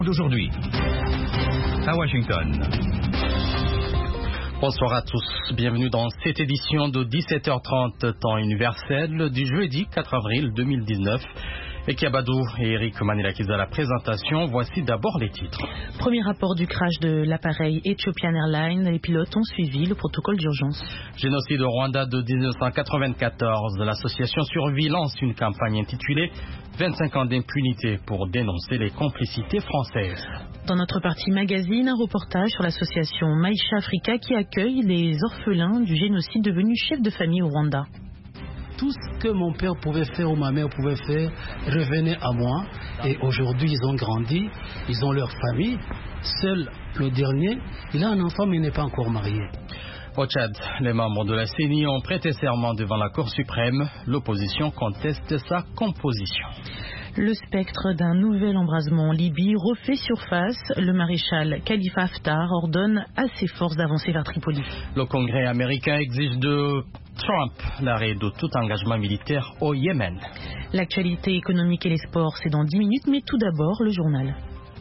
D'aujourd'hui, à Washington. Bonsoir à tous, bienvenue dans cette édition de 17h30 temps universel du jeudi 4 avril 2019. Ekiabadou et Eric Manilakiza à la présentation. Voici d'abord les titres. Premier rapport du crash de l'appareil Ethiopian Airlines. Les pilotes ont suivi le protocole d'urgence. Génocide au Rwanda de 1994. L'association Survie lance une campagne intitulée 25 ans d'impunité pour dénoncer les complicités françaises. Dans notre partie magazine, un reportage sur l'association Maïcha Africa qui accueille les orphelins du génocide devenus chefs de famille au Rwanda. Tout ce que mon père pouvait faire ou ma mère pouvait faire revenait à moi. Et aujourd'hui, ils ont grandi, ils ont leur famille. Seul le dernier, il a un enfant mais il n'est pas encore marié. Au Tchad, les membres de la CENI ont prêté serment devant la Cour suprême. L'opposition conteste sa composition. Le spectre d'un nouvel embrasement en Libye refait surface. Le maréchal Khalifa Haftar ordonne à ses forces d'avancer vers Tripoli. Le Congrès américain exige de Trump l'arrêt de tout engagement militaire au Yémen. L'actualité économique et les sports, c'est dans 10 minutes, mais tout d'abord le journal.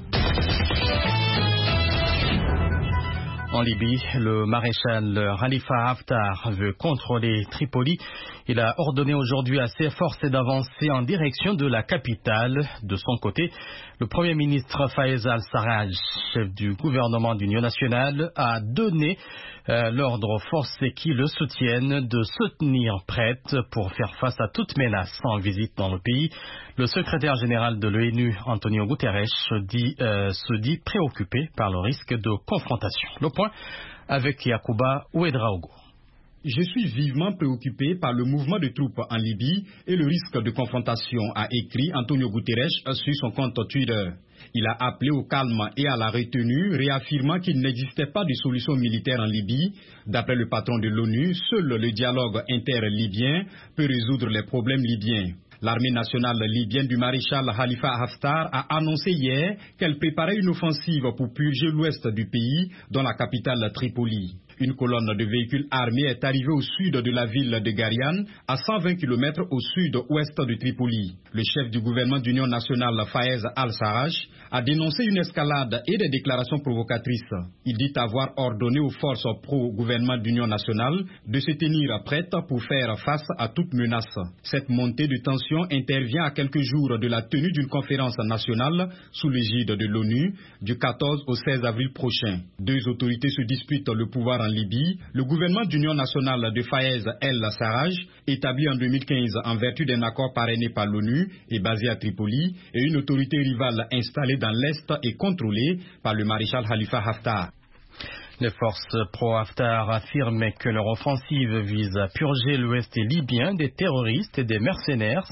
En Libye, le maréchal Khalifa Haftar veut contrôler Tripoli. Il a ordonné aujourd'hui à ses forces d'avancer en direction de la capitale. De son côté, le Premier ministre Fayez al-Sarraj, chef du gouvernement d'Union nationale, a donné l'ordre aux forces qui le soutiennent de se tenir prêtes pour faire face à toute menace. En visite dans le pays, le secrétaire général de l'ONU, Antonio Guterres, se dit préoccupé par le risque de confrontation. Le point avec Yacouba Ouedraogo. Je suis vivement préoccupé par le mouvement de troupes en Libye et le risque de confrontation, a écrit Antonio Guterres sur son compte Twitter. Il a appelé au calme et à la retenue, réaffirmant qu'il n'existait pas de solution militaire en Libye. D'après le patron de l'ONU, seul le dialogue inter-libyen peut résoudre les problèmes libyens. L'armée nationale libyenne du maréchal Khalifa Haftar a annoncé hier qu'elle préparait une offensive pour purger l'ouest du pays, dont la capitale Tripoli. Une colonne de véhicules armés est arrivée au sud de la ville de Garian, à 120 km au sud-ouest de Tripoli. Le chef du gouvernement d'Union nationale, Fayez al-Sarraj, a dénoncé une escalade et des déclarations provocatrices. Il dit avoir ordonné aux forces pro-gouvernement d'Union nationale de se tenir prêtes pour faire face à toute menace. Cette montée de tension intervient à quelques jours de la tenue d'une conférence nationale sous l'égide de l'ONU du 14 au 16 avril prochain. Deux autorités se disputent le pouvoir en Libye, le gouvernement d'Union nationale de Fayez el-Sarraj, établi en 2015 en vertu d'un accord parrainé par l'ONU et basé à Tripoli, et une autorité rivale installée dans l'Est et contrôlée par le maréchal Khalifa Haftar. Les forces pro-Haftar affirment que leur offensive vise à purger l'ouest libyen des terroristes et des mercenaires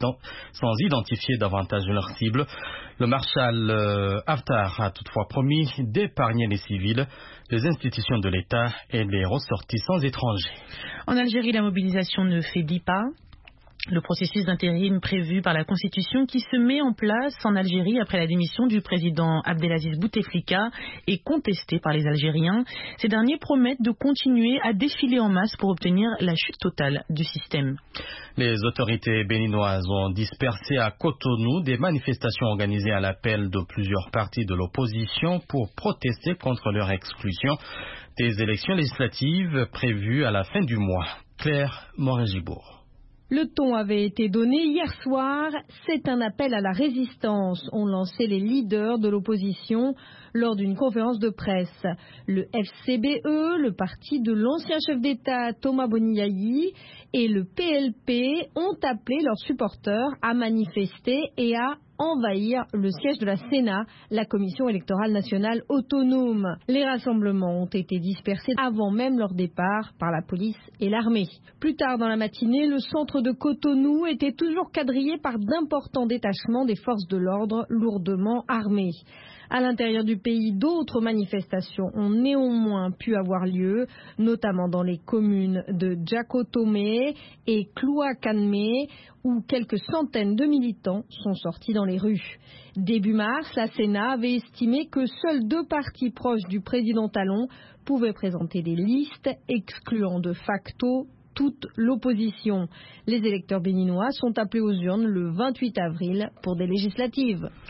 sans identifier davantage leurs cibles. Le maréchal Haftar a toutefois promis d'épargner les civils, les institutions de l'État et les ressortissants étrangers. En Algérie, la mobilisation ne faiblit pas. Le processus d'intérim prévu par la Constitution qui se met en place en Algérie après la démission du président Abdelaziz Bouteflika est contesté par les Algériens. Ces derniers promettent de continuer à défiler en masse pour obtenir la chute totale du système. Les autorités béninoises ont dispersé à Cotonou des manifestations organisées à l'appel de plusieurs partis de l'opposition pour protester contre leur exclusion des élections législatives prévues à la fin du mois. Claire Morin-Gibourg. Le ton avait été donné hier soir. C'est un appel à la résistance, ont lancé les leaders de l'opposition lors d'une conférence de presse. Le FCBE, le parti de l'ancien chef d'État Thomas Boniayi, et le PLP ont appelé leurs supporters à manifester et à envahir le siège de la Sénat, la Commission électorale nationale autonome. Les rassemblements ont été dispersés avant même leur départ par la police et l'armée. Plus tard dans la matinée, le centre de Cotonou était toujours quadrillé par d'importants détachements des forces de l'ordre lourdement armés. À l'intérieur du pays, d'autres manifestations ont néanmoins pu avoir lieu, notamment dans les communes de Djakotomé et Klouakanmé, où quelques centaines de militants sont sortis dans les rues. Début mars, la Sénat avait estimé que seuls 2 partis proches du président Talon pouvaient présenter des listes, excluant de facto toute l'opposition. Les électeurs béninois sont appelés aux urnes le 28 avril pour des législatives.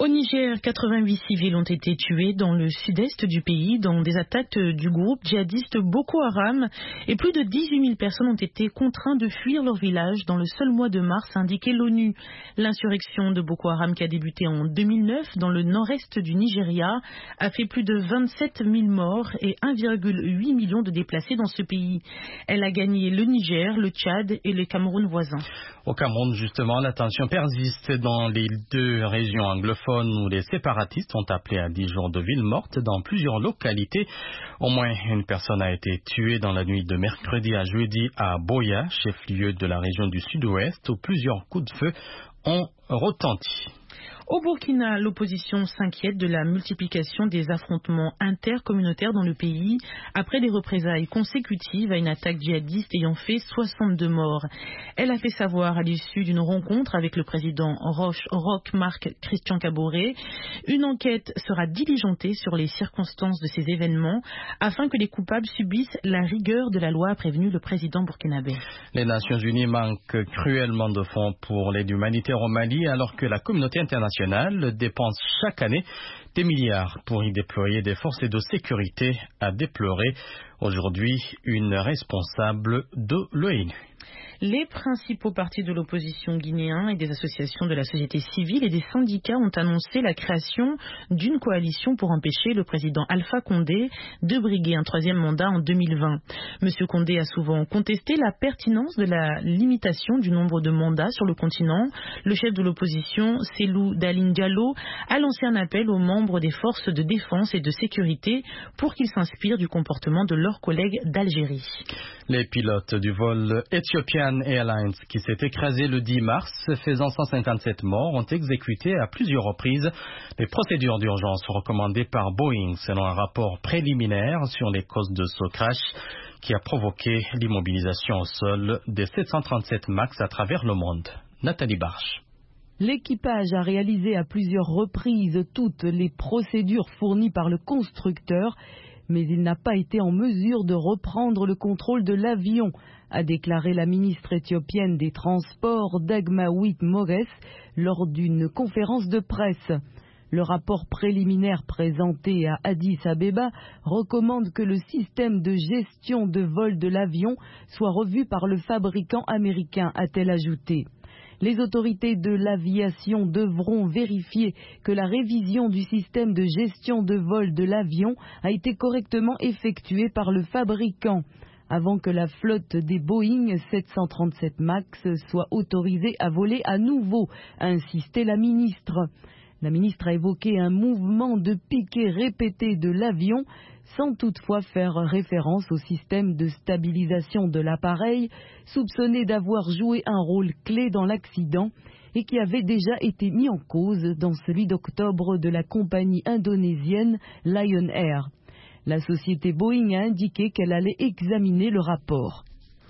Au Niger, 88 civils ont été tués dans le sud-est du pays dans des attaques du groupe djihadiste Boko Haram et plus de 18 000 personnes ont été contraintes de fuir leur village dans le seul mois de mars, a indiqué l'ONU. L'insurrection de Boko Haram qui a débuté en 2009 dans le nord-est du Nigeria a fait plus de 27 000 morts et 1,8 million de déplacés dans ce pays. Elle a gagné le Niger, le Tchad et le Cameroun voisins. Au Cameroun, justement, la tension persiste dans les deux régions anglophones où les séparatistes ont appelé à 10 jours de ville morte dans plusieurs localités. Au moins une personne a été tuée dans la nuit de mercredi à jeudi à Boya, chef-lieu de la région du sud-ouest, où plusieurs coups de feu ont retenti. Au Burkina, l'opposition s'inquiète de la multiplication des affrontements intercommunautaires dans le pays après des représailles consécutives à une attaque djihadiste ayant fait 62 morts. Elle a fait savoir à l'issue d'une rencontre avec le président Roch Marc Christian Kaboré. Une enquête sera diligentée sur les circonstances de ces événements afin que les coupables subissent la rigueur de la loi, a prévenu le président burkinabé. Les Nations Unies manquent cruellement de fonds pour l'aide humanitaire au Mali alors que la communauté internationale dépense chaque année des milliards pour y déployer des forces de sécurité, a déploré aujourd'hui une responsable de l'ONU. Les principaux partis de l'opposition guinéens et des associations de la société civile et des syndicats ont annoncé la création d'une coalition pour empêcher le président Alpha Condé de briguer un troisième mandat en 2020. Monsieur Condé a souvent contesté la pertinence de la limitation du nombre de mandats sur le continent. Le chef de l'opposition, Cellou Dalein Diallo, a lancé un appel aux membres des forces de défense et de sécurité pour qu'ils s'inspirent du comportement de leurs collègues d'Algérie. Les pilotes du vol Ethiopian Airlines qui s'est écrasé le 10 mars, faisant 157 morts, ont exécuté à plusieurs reprises les procédures d'urgence recommandées par Boeing, selon un rapport préliminaire sur les causes de ce crash qui a provoqué l'immobilisation au sol des 737 MAX à travers le monde. Nathalie Barche. L'équipage a réalisé à plusieurs reprises toutes les procédures fournies par le constructeur, mais il n'a pas été en mesure de reprendre le contrôle de l'avion, a déclaré la ministre éthiopienne des Transports Dagmawit Moges lors d'une conférence de presse. Le rapport préliminaire présenté à Addis Abeba recommande que le système de gestion de vol de l'avion soit revu par le fabricant américain, a-t-elle ajouté. Les autorités de l'aviation devront vérifier que la révision du système de gestion de vol de l'avion a été correctement effectuée par le fabricant, avant que la flotte des Boeing 737 MAX soit autorisée à voler à nouveau, a insisté la ministre. La ministre a évoqué un mouvement de piqué répété de l'avion, sans toutefois faire référence au système de stabilisation de l'appareil, soupçonné d'avoir joué un rôle clé dans l'accident et qui avait déjà été mis en cause dans celui d'octobre de la compagnie indonésienne Lion Air. La société Boeing a indiqué qu'elle allait examiner le rapport.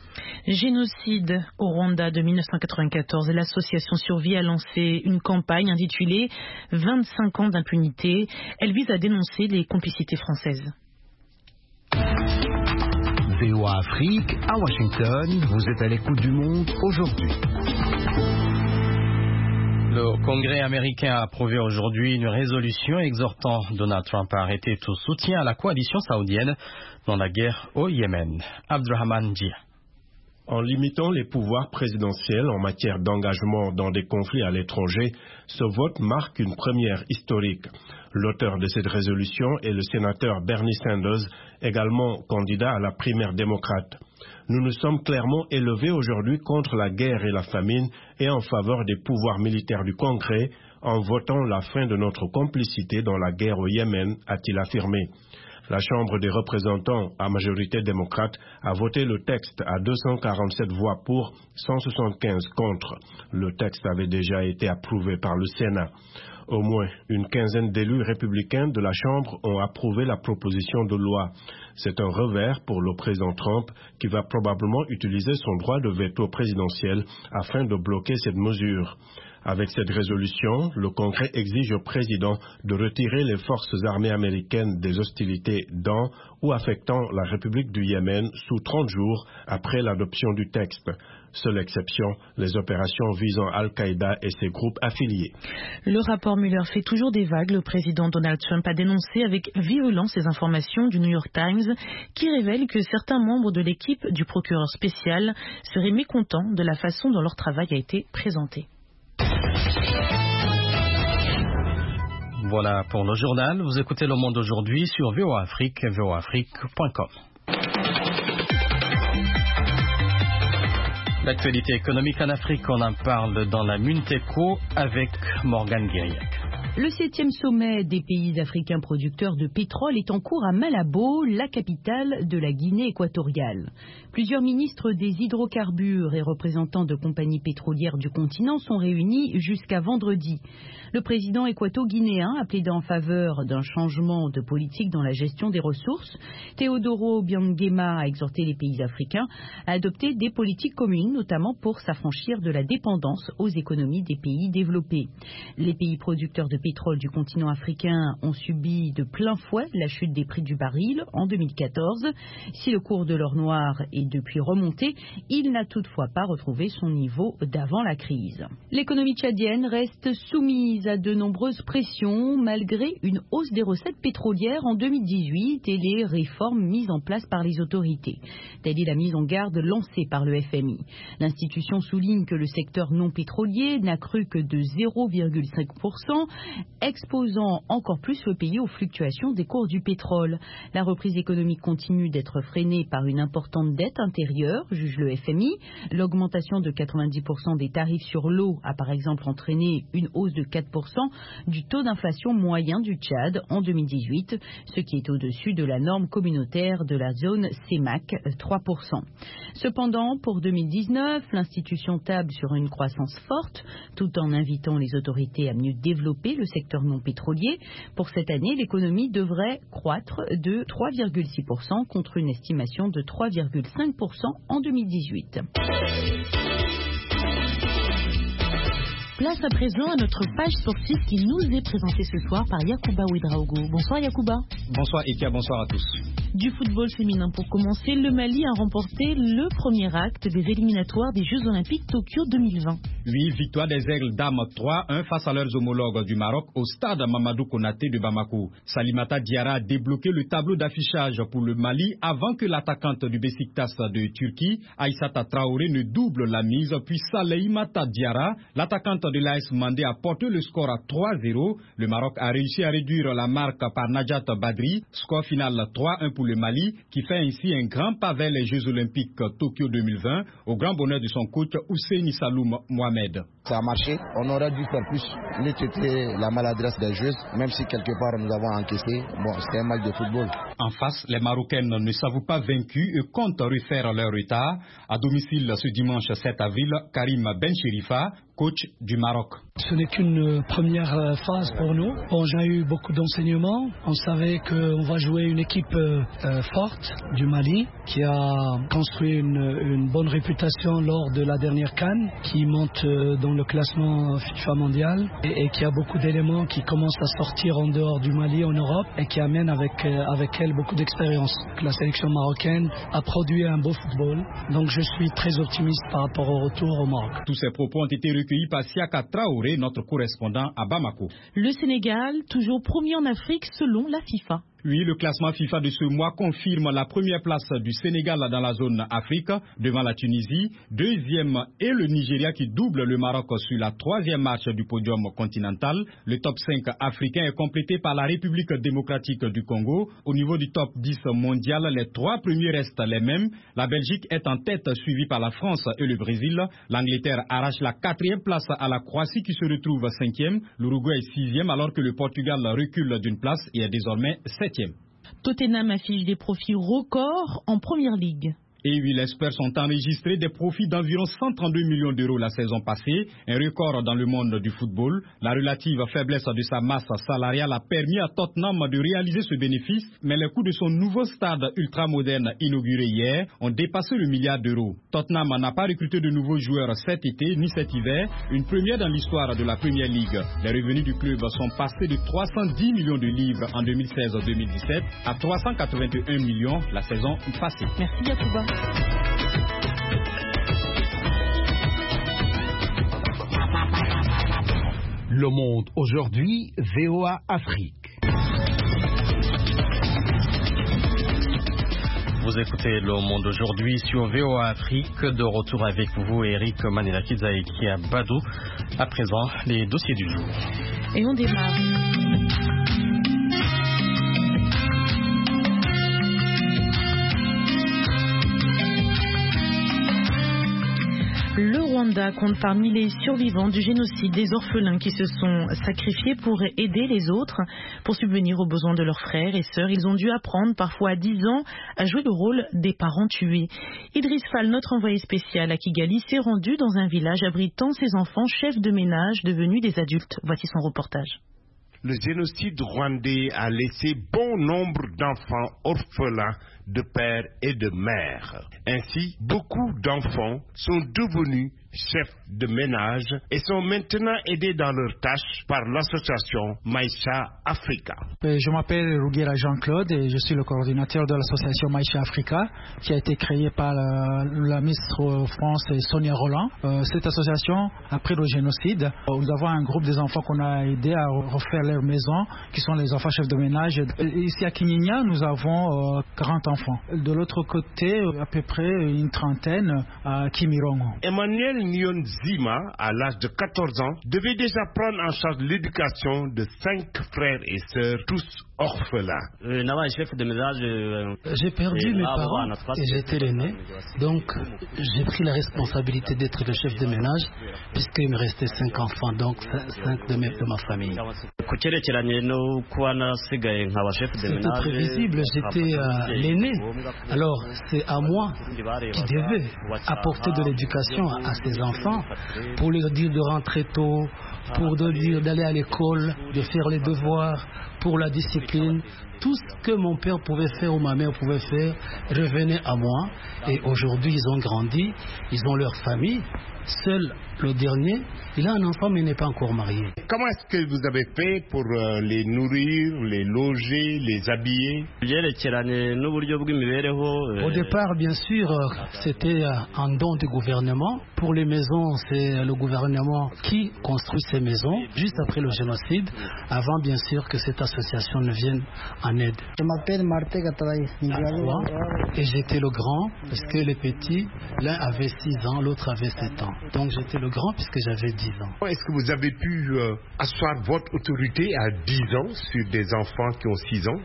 Génocide au Rwanda de 1994. L'association Survie a lancé une campagne intitulée 25 ans d'impunité. Elle vise à dénoncer les complicités françaises. VOA Afrique, à Washington, vous êtes à l'écoute du monde aujourd'hui. Le Congrès américain a approuvé aujourd'hui une résolution exhortant Donald Trump à arrêter tout soutien à la coalition saoudienne dans la guerre au Yémen. Abdrahman Dia. En limitant les pouvoirs présidentiels en matière d'engagement dans des conflits à l'étranger, ce vote marque une première historique. L'auteur de cette résolution est le sénateur Bernie Sanders, également candidat à la primaire démocrate. Nous nous sommes clairement élevés aujourd'hui contre la guerre et la famine et en faveur des pouvoirs militaires du Congrès en votant la fin de notre complicité dans la guerre au Yémen, a-t-il affirmé. La Chambre des représentants, à majorité démocrate, a voté le texte à 247 voix pour, 175 contre. Le texte avait déjà été approuvé par le Sénat. Au moins une quinzaine d'élus républicains de la Chambre ont approuvé la proposition de loi. C'est un revers pour le président Trump qui va probablement utiliser son droit de veto présidentiel afin de bloquer cette mesure. Avec cette résolution, le Congrès exige au président de retirer les forces armées américaines des hostilités dans ou affectant la République du Yémen sous 30 jours après l'adoption du texte. Seule exception, les opérations visant Al-Qaïda et ses groupes affiliés. Le rapport Mueller fait toujours des vagues. Le président Donald Trump a dénoncé avec violence ces informations du New York Times qui révèlent que certains membres de l'équipe du procureur spécial seraient mécontents de la façon dont leur travail a été présenté. Voilà pour le journal. Vous écoutez Le Monde aujourd'hui sur VOA Afrique, voaafrique.com. L'actualité économique en Afrique, on en parle dans la Minute Éco avec Morgane Guériac. Le 7e sommet des pays africains producteurs de pétrole est en cours à Malabo, la capitale de la Guinée équatoriale. Plusieurs ministres des hydrocarbures et représentants de compagnies pétrolières du continent sont réunis jusqu'à vendredi. Le président équato-guinéen a plaidé en faveur d'un changement de politique dans la gestion des ressources. Teodoro Obiang-Nguema a exhorté les pays africains à adopter des politiques communes, notamment pour s'affranchir de la dépendance aux économies des pays développés. Les pays producteurs de pétrole du continent africain ont subi de plein fouet la chute des prix du baril en 2014. Si le cours de l'or noir est depuis remonté, il n'a toutefois pas retrouvé son niveau d'avant la crise. L'économie tchadienne reste soumise à de nombreuses pressions malgré une hausse des recettes pétrolières en 2018 et les réformes mises en place par les autorités. Telle est la mise en garde lancée par le FMI. L'institution souligne que le secteur non pétrolier n'a cru que de 0,5%, exposant encore plus le pays aux fluctuations des cours du pétrole. La reprise économique continue d'être freinée par une importante dette intérieure, juge le FMI. L'augmentation de 90% des tarifs sur l'eau a par exemple entraîné une hausse de 4% du taux d'inflation moyen du Tchad en 2018, ce qui est au-dessus de la norme communautaire de la zone CEMAC, 3%. Cependant, pour 2019, l'institution table sur une croissance forte, tout en invitant les autorités à mieux développer le secteur non pétrolier. Pour cette année, l'économie devrait croître de 3,6% contre une estimation de 3,5% en 2018. Place à présent à notre page sportive qui nous est présentée ce soir par Yacouba Ouedraogo. Bonsoir Yacouba. Bonsoir Ekia, bonsoir à tous. Du football féminin pour commencer, le Mali a remporté le premier acte des éliminatoires des Jeux Olympiques Tokyo 2020. Oui, victoire des Aigles dames 3-1 face à leurs homologues du Maroc au stade Mamadou Konaté de Bamako. Salimata Diarra a débloqué le tableau d'affichage pour le Mali avant que l'attaquante du Besiktas de Turquie, Aïssata Traoré, ne double la mise, puis Salimata Diarra, l'attaquante de l'AS Mandé, a porté le score à 3-0. Le Maroc a réussi à réduire la marque par Najat Badri, score final 3-1 pour le Mali, qui fait ainsi un grand pas vers les Jeux Olympiques Tokyo 2020, au grand bonheur de son coach Ousseini Saloum Mohamed. Ça a marché, on aurait dû faire plus. C'était la maladresse des joueuses, même si quelque part nous avons encaissé. Bon, c'était un match de football. En face, les Marocaines ne s'avouent pas vaincues et comptent refaire leur retard. À domicile ce dimanche 7 avril, Karim Bencherifa, coach du Maroc. Ce n'est qu'une première phase pour nous. Bon, j'ai eu beaucoup d'enseignements. On savait qu'on va jouer une équipe forte du Mali qui a construit une bonne réputation lors de la dernière CAN, qui monte dans le classement FIFA mondial et qui a beaucoup d'éléments qui commencent à sortir en dehors du Mali en Europe et qui amène avec elle beaucoup d'expérience. La sélection marocaine a produit un beau football, donc je suis très optimiste par rapport au retour au Maroc. Tous ces propos ont été recueillis par Siaka Traoré, notre correspondant à Bamako. Le Sénégal, toujours premier en Afrique selon la FIFA. Oui, le classement FIFA de ce mois confirme la première place du Sénégal dans la zone Afrique, devant la Tunisie, deuxième et le Nigeria qui double le Maroc sur la troisième marche du podium continental. Le top 5 africain est complété par la République démocratique du Congo. Au niveau du top 10 mondial, les trois premiers restent les mêmes. La Belgique est en tête, suivie par la France et le Brésil. L'Angleterre arrache la quatrième place à la Croatie qui se retrouve cinquième. L'Uruguay est sixième alors que le Portugal recule d'une place et est désormais septième. Tottenham affiche des profits records en première ligue. Et 8 experts sont enregistrés des profits d'environ 132 millions d'euros la saison passée, un record dans le monde du football. La relative faiblesse de sa masse salariale a permis à Tottenham de réaliser ce bénéfice, mais les coûts de son nouveau stade ultramoderne inauguré hier ont dépassé le milliard d'euros. Tottenham n'a pas recruté de nouveaux joueurs cet été ni cet hiver, une première dans l'histoire de la Premier League. Les revenus du club sont passés de 310 millions de livres en 2016-2017 à 381 millions la saison passée. Merci Yacouba. Le Monde aujourd'hui, VOA Afrique. Vous écoutez Le Monde aujourd'hui sur VOA Afrique. De retour avec vous, Eric Manilakidza et Kia Badou. À présent, les dossiers du jour. Et on démarre. Le Rwanda compte parmi les survivants du génocide des orphelins qui se sont sacrifiés pour aider les autres, pour subvenir aux besoins de leurs frères et sœurs. Ils ont dû apprendre, parfois à 10 ans, à jouer le rôle des parents tués. Idriss Fall, notre envoyé spécial à Kigali, s'est rendu dans un village abritant ses enfants chefs de ménage devenus des adultes. Voici son reportage. Le génocide rwandais a laissé bon nombre d'enfants orphelins de père et de mère. Ainsi, beaucoup d'enfants sont devenus chefs de ménage et sont maintenant aidés dans leurs tâches par l'association Maïcha Africa. Je m'appelle Rouguera Jean-Claude et je suis le coordinateur de l'association Maïcha Africa qui a été créée par la Miss France Sonia Roland. Cette association, après le génocide, nous avons un groupe des enfants qu'on a aidés à refaire leur maison, qui sont les enfants chefs de ménage. Ici à Kinyinya, nous avons 40 enfants. De l'autre côté, à peu près une trentaine à Kimirongo. Emmanuel Nyonzima, à l'âge de 14 ans, devait déjà prendre en charge l'éducation de 5 frères et sœurs, tous orphelins. J'ai perdu mes parents et j'étais l'aîné, donc j'ai pris la responsabilité d'être le chef de ménage puisqu'il me restait 5 enfants, donc 5 de ma famille. C'était prévisible, j'étais l'aîné, alors c'est à moi qui devais apporter de l'éducation à ces enfants pour leur dire de rentrer tôt, pour leur dire d'aller à l'école, de faire les devoirs, pour la discipline. Tout ce que mon père pouvait faire ou ma mère pouvait faire revenait à moi. Et aujourd'hui, ils ont grandi, ils ont leur famille. Seul le dernier, il a un enfant mais il n'est pas encore marié. Comment est-ce que vous avez fait pour les nourrir, les loger, les habiller? Au départ, bien sûr, c'était un don du gouvernement. Pour les maisons, c'est le gouvernement qui construit ces maisons, juste après le génocide, avant bien sûr que cette association ne vienne en aide. Je m'appelle Martin Gataraï. Et j'étais le grand, parce que les petits, l'un avait 6 ans, l'autre avait 7 ans. Donc j'étais le grand puisque j'avais 10 ans. Est-ce que vous avez pu asseoir votre autorité à 10 ans sur des enfants qui ont 6 ans?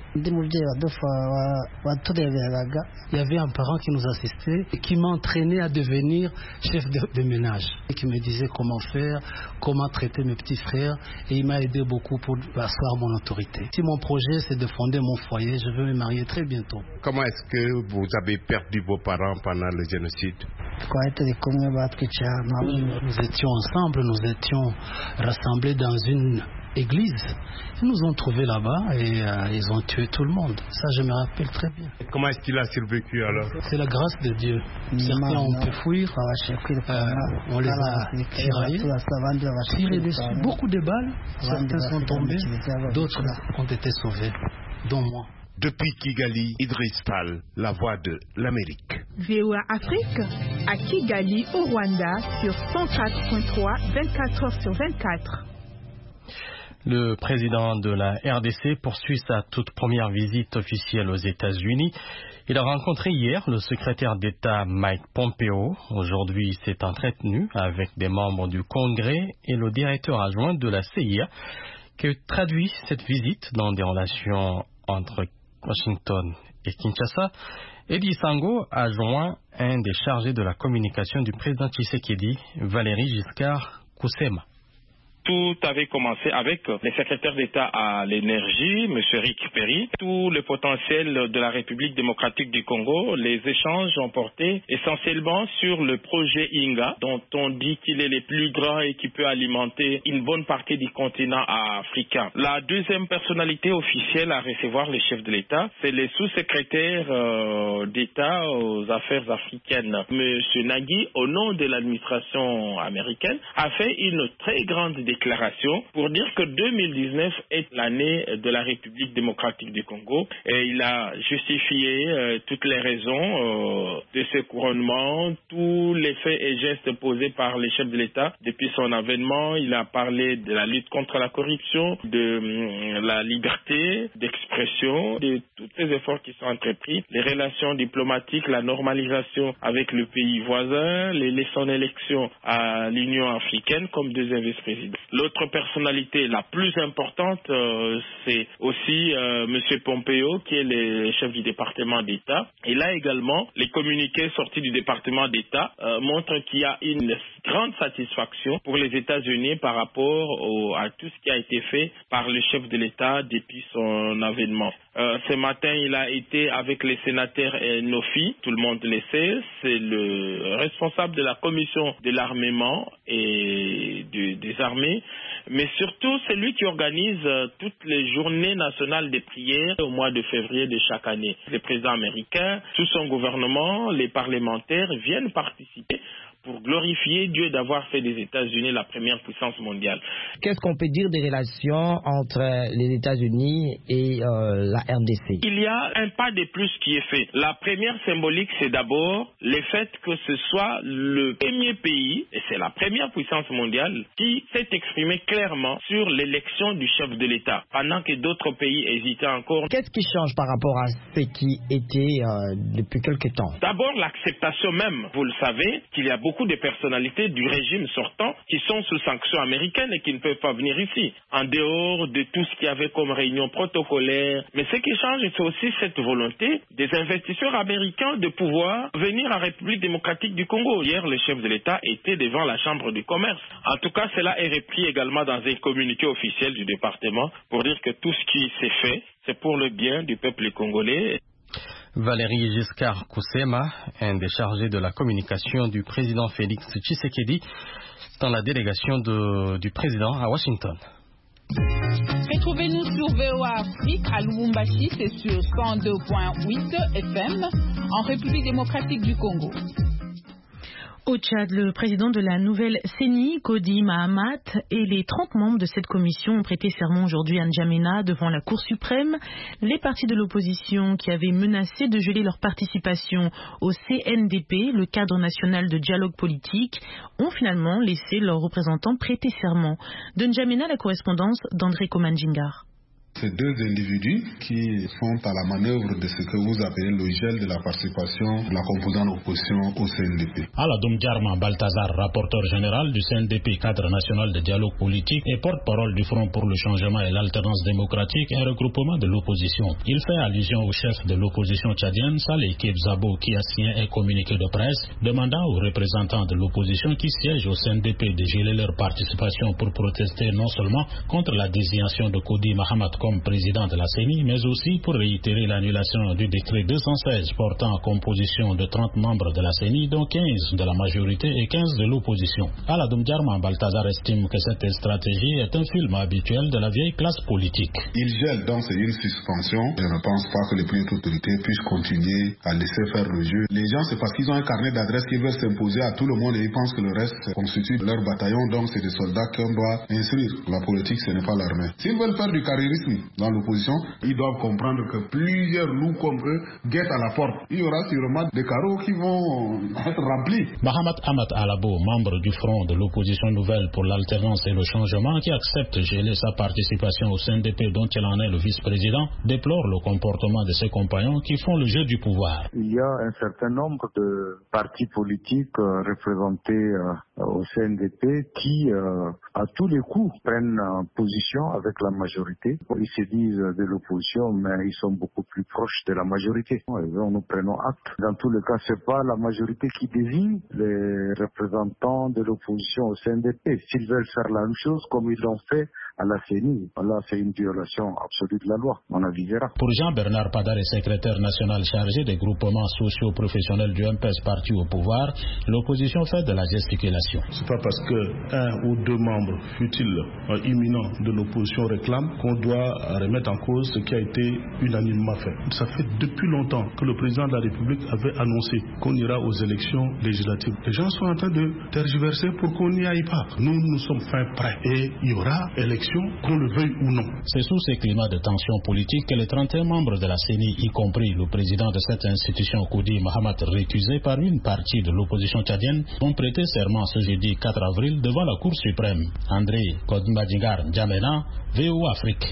Il y avait un parent qui nous assistait et qui m'entraînait à devenir chef de ménage. Et qui me disait comment faire, comment traiter mes petits frères. Et il m'a aidé beaucoup pour asseoir mon autorité. Si mon projet c'est de fonder mon foyer, je veux me marier très bientôt. Comment est-ce que vous avez perdu vos parents pendant le génocide? Nous étions ensemble, nous étions rassemblés dans une église. Ils nous ont trouvés là-bas et ils ont tué tout le monde. Ça, je me rappelle très bien. Et comment est-ce qu'il a survécu alors? C'est la grâce de Dieu. Certains ont pu fuir, on les a tirés dessus. Beaucoup de balles, certains sont tombés, d'autres ont été sauvés, dont moi. Depuis Kigali, Idriss Fall, la voix de l'Amérique. VOA Afrique, à Kigali, au Rwanda, sur 104.3, 24 heures sur 24. Le président de la RDC poursuit sa toute première visite officielle aux États-Unis. Il a rencontré hier le secrétaire d'État Mike Pompeo. Aujourd'hui, il s'est entretenu avec des membres du Congrès et le directeur adjoint de la CIA, qui traduit cette visite dans des relations entre Washington et Kinshasa. Eddie Sango a joint un des chargés de la communication du président Tshisekedi, Valéry Giscard Koussema. Tout avait commencé avec le secrétaire d'État à l'énergie, M. Rick Perry. Tout le potentiel de la République démocratique du Congo, les échanges ont porté essentiellement sur le projet Inga, dont on dit qu'il est le plus grand et qui peut alimenter une bonne partie du continent africain. La deuxième personnalité officielle à recevoir les chefs de l'État, c'est le sous-secrétaire d'État aux affaires africaines. M. Nagy, au nom de l'administration américaine, a fait une très grande déclaration pour dire que 2019 est l'année de la République démocratique du Congo et il a justifié toutes les raisons de ce couronnement, tous les faits et gestes posés par les chefs de l'État depuis son avènement. Il a parlé de la lutte contre la corruption, de la liberté d'expression, de tous les efforts qui sont entrepris, les relations diplomatiques, la normalisation avec le pays voisin, son élection à l'Union africaine comme deuxième vice-président. L'autre personnalité la plus importante, c'est aussi M. Pompeo, qui est le chef du département d'État. Et là également, les communiqués sortis du département d'État montrent qu'il y a une grande satisfaction pour les États-Unis par rapport à tout ce qui a été fait par le chef de l'État depuis son avènement. Ce matin, il a été avec les sénateurs Nofi, tout le monde le sait, c'est le responsable de la commission de l'armement et des armées, mais surtout c'est lui qui organise toutes les journées nationales des prières au mois de février de chaque année. Le président américain, tout son gouvernement, les parlementaires viennent participer pour glorifier Dieu d'avoir fait des États-Unis la première puissance mondiale. Qu'est-ce qu'on peut dire des relations entre les États-Unis et la RDC? Il y a un pas de plus qui est fait. La première symbolique, c'est d'abord le fait que ce soit le premier pays, et c'est la première puissance mondiale, qui s'est exprimé clairement sur l'élection du chef de l'État, pendant que d'autres pays hésitaient encore. Qu'est-ce qui change par rapport à ce qui était depuis quelque temps? D'abord, l'acceptation même. Vous le savez, qu'il y a beaucoup de personnalités du régime sortant qui sont sous sanctions américaines et qui ne peuvent pas venir ici, en dehors de tout ce qu'il y avait comme réunion protocolaire. Mais ce qui change, c'est aussi cette volonté des investisseurs américains de pouvoir venir en République démocratique du Congo. Hier, le chef de l'État était devant la Chambre du commerce. En tout cas, cela est repris également dans un communiqué officiel du département pour dire que tout ce qui s'est fait, c'est pour le bien du peuple congolais. Valérie Giscard Kusema, un des chargés de la communication du président Félix Tshisekedi dans la délégation du président à Washington. Retrouvez-nous sur VOA Afrique à Lubumbashi, c'est sur 102.8 FM en République démocratique du Congo. Au Tchad, le président de la nouvelle CENI, Kodi Mahamat, et les 30 membres de cette commission ont prêté serment aujourd'hui à N'Djamena devant la Cour suprême. Les partis de l'opposition qui avaient menacé de geler leur participation au CNDP, le cadre national de dialogue politique, ont finalement laissé leurs représentants prêter serment. De N'Djamena, la correspondance d'André Komanjingar. Ces deux individus qui sont à la manœuvre de ce que vous appelez le gel de la participation de la composante opposition au CNDP. Aladoum Diarma Balthazar, rapporteur général du CNDP, cadre national de dialogue politique et porte-parole du Front pour le changement et l'alternance démocratique, un regroupement de l'opposition. Il fait allusion au chef de l'opposition tchadienne, Saleh Kebzabo, qui a signé un communiqué de presse demandant aux représentants de l'opposition qui siègent au CNDP de geler leur participation pour protester non seulement contre la désignation de Kodi Mahamat comme président de la CENI, mais aussi pour réitérer l'annulation du décret 216 portant en composition de 30 membres de la CENI, dont 15 de la majorité et 15 de l'opposition. Aladoum Diarma Balthazar estime que cette stratégie est un film habituel de la vieille classe politique. Il gèle donc c'est une suspension. Je ne pense pas que les plus hautes autorités puissent continuer à laisser faire le jeu. Les gens, c'est parce qu'ils ont un carnet d'adresses qui veulent s'imposer à tout le monde et ils pensent que le reste constitue leur bataillon, donc c'est des soldats qu'on doit instruire. La politique, ce n'est pas l'armée. S'ils veulent faire du carriérisme dans l'opposition, ils doivent comprendre que plusieurs loups comme eux guettent à la porte. Il y aura sûrement des carreaux qui vont être remplis. Mahamat Ahmad Alabo, membre du Front de l'opposition nouvelle pour l'alternance et le changement, qui accepte de geler sa participation au CNDP dont il en est le vice-président, déplore le comportement de ses compagnons qui font le jeu du pouvoir. Il y a un certain nombre de partis politiques représentés au CNDP qui, à tous les coups, prennent position avec la majorité. Ils se disent de l'opposition, mais ils sont beaucoup plus proches de la majorité. Et donc, nous prenons acte. Dans tous les cas, c'est pas la majorité qui désigne les représentants de l'opposition au CNDP. S'ils veulent faire la même chose, comme ils l'ont fait à la CENI, là, c'est une violation absolue de la loi. On avisera. Pour Jean-Bernard Padare, secrétaire national chargé des groupements socio-professionnels du MPS parti au pouvoir, l'opposition fait de la gesticulation. C'est pas parce que un ou deux membres, fut-il imminents de l'opposition, réclament qu'on doit remettre en cause ce qui a été unanimement fait. Ça fait depuis longtemps que le président de la République avait annoncé qu'on ira aux élections législatives. Les gens sont en train de tergiverser pour qu'on n'y aille pas. Nous sommes fin prêts et il y aura élection, qu'on le veuille ou non. C'est sous ces climats de tension politique que les 31 membres de la CENI, y compris le président de cette institution, Koudi Mahamat, récusé par une partie de l'opposition tchadienne, ont prêté serment ce jeudi 4 avril devant la Cour suprême. André Kodmbadjigar N'Djamena, VOA Afrique.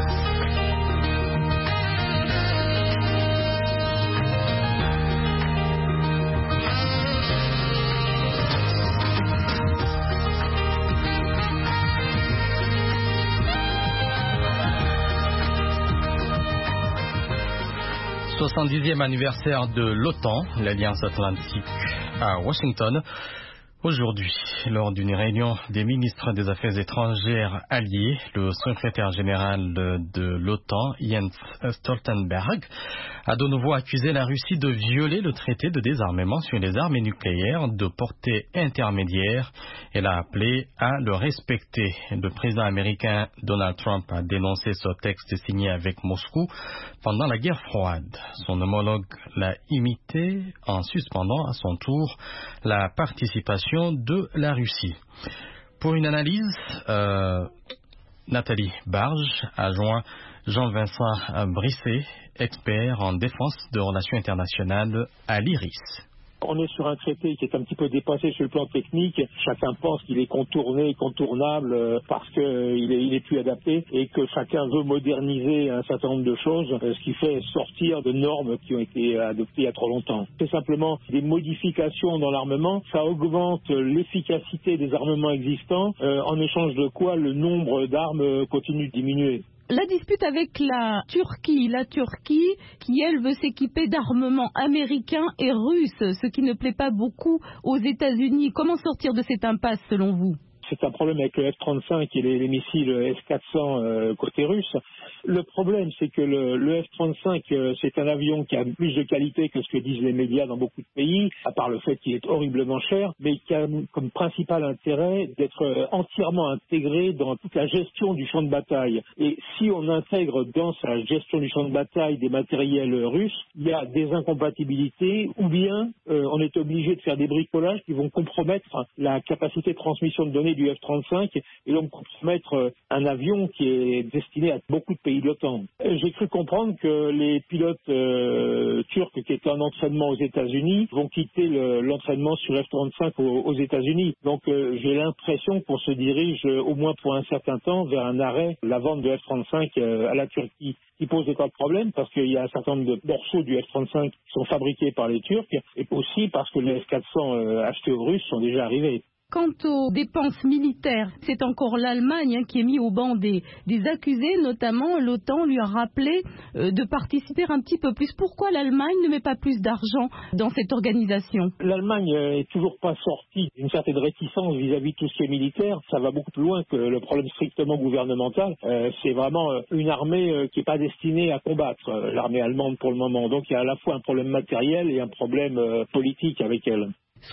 Le 70e anniversaire de l'OTAN, l'Alliance Atlantique, à Washington. Aujourd'hui, lors d'une réunion des ministres des Affaires étrangères alliés, le secrétaire général de l'OTAN, Jens Stoltenberg, a de nouveau accusé la Russie de violer le traité de désarmement sur les armes nucléaires de portée intermédiaire et l'a appelé à le respecter. Le président américain Donald Trump a dénoncé ce texte signé avec Moscou pendant la guerre froide. Son homologue l'a imité en suspendant à son tour la participation de la Russie. Pour une analyse, Nathalie Barge a joint Jean-Vincent Brisset, expert en défense de relations internationales à l'IRIS. On est sur un traité qui est un petit peu dépassé sur le plan technique. Chacun pense qu'il est contourné, contournable parce qu'il est plus adapté et que chacun veut moderniser un certain nombre de choses, ce qui fait sortir de normes qui ont été adoptées il y a trop longtemps. C'est simplement des modifications dans l'armement. Ça augmente l'efficacité des armements existants, en échange de quoi le nombre d'armes continue de diminuer. La dispute avec la Turquie qui elle veut s'équiper d'armements américains et russes, ce qui ne plaît pas beaucoup aux États-Unis. Comment sortir de cette impasse selon vous ? C'est un problème avec le F-35 et les missiles S-400 côté russe. Le problème, c'est que le F-35, c'est un avion qui a plus de qualité que ce que disent les médias dans beaucoup de pays, à part le fait qu'il est horriblement cher, mais qui a comme principal intérêt d'être entièrement intégré dans toute la gestion du champ de bataille. Et si on intègre dans sa gestion du champ de bataille des matériels russes, il y a des incompatibilités, ou bien on est obligé de faire des bricolages qui vont compromettre la capacité de transmission de données du F-35 et donc compromettre un avion qui est destiné à beaucoup de pays de l'OTAN. J'ai cru comprendre que les pilotes turcs qui étaient en entraînement aux États-Unis vont quitter l'entraînement sur F-35 aux États-Unis. Donc j'ai l'impression qu'on se dirige au moins pour un certain temps vers un arrêt de la vente de F-35 à la Turquie, qui pose des tas de problèmes parce qu'il y a un certain nombre de morceaux du F-35 qui sont fabriqués par les Turcs et aussi parce que les F-400 achetés aux Russes sont déjà arrivés. Quant aux dépenses militaires, c'est encore l'Allemagne qui est mise au banc des accusés, notamment l'OTAN lui a rappelé de participer un petit peu plus. Pourquoi l'Allemagne ne met pas plus d'argent dans cette organisation ? L'Allemagne est toujours pas sortie d'une certaine réticence vis-à-vis de tout ce qui est militaire. Ça va beaucoup plus loin que le problème strictement gouvernemental. C'est vraiment une armée qui n'est pas destinée à combattre l'armée allemande pour le moment. Donc il y a à la fois un problème matériel et un problème politique avec elle.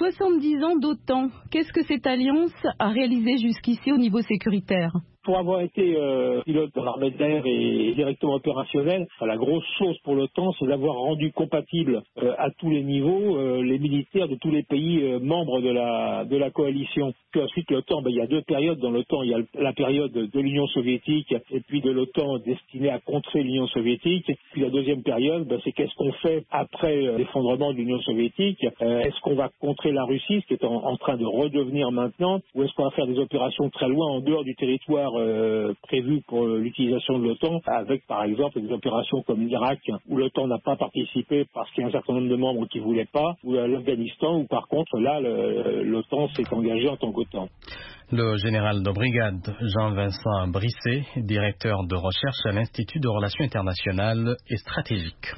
70 ans d'OTAN, qu'est-ce que cette alliance a réalisé jusqu'ici au niveau sécuritaire ? Pour avoir été pilote dans l'armée de l'air et directement opérationnel, la grosse chose pour l'OTAN, c'est d'avoir rendu compatible à tous les niveaux les militaires de tous les pays membres de la coalition. Puis ensuite, l'OTAN, il y a deux périodes dans l'OTAN. Il y a la période de l'Union soviétique et puis de l'OTAN destinée à contrer l'Union soviétique. Puis la deuxième période, c'est qu'est-ce qu'on fait après l'effondrement de l'Union soviétique ? Est-ce qu'on va contrer la Russie, ce qui est en train de redevenir maintenant, ou est-ce qu'on va faire des opérations très loin en dehors du territoire prévues pour l'utilisation de l'OTAN, avec par exemple des opérations comme l'Irak, où l'OTAN n'a pas participé parce qu'il y a un certain nombre de membres qui ne voulaient pas, ou à l'Afghanistan, où par contre là l'OTAN s'est engagée en tant qu'OTAN. Le général de brigade Jean-Vincent Brisset, directeur de recherche à l'Institut de Relations internationales et stratégiques.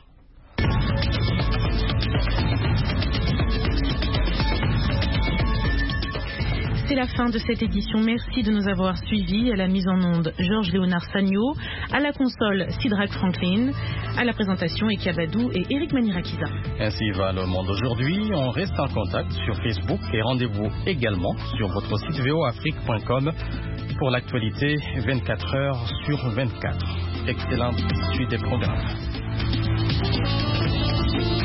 C'est la fin de cette édition. Merci de nous avoir suivis. À la mise en onde, Georges-Léonard Sagno. À la console, Sidrak Franklin. À la présentation, Eki Abadou et Eric Manirakiza. Ainsi va le monde aujourd'hui. On reste en contact sur Facebook et rendez-vous également sur votre site voafrique.com pour l'actualité 24 heures sur 24. Excellente suite des programmes.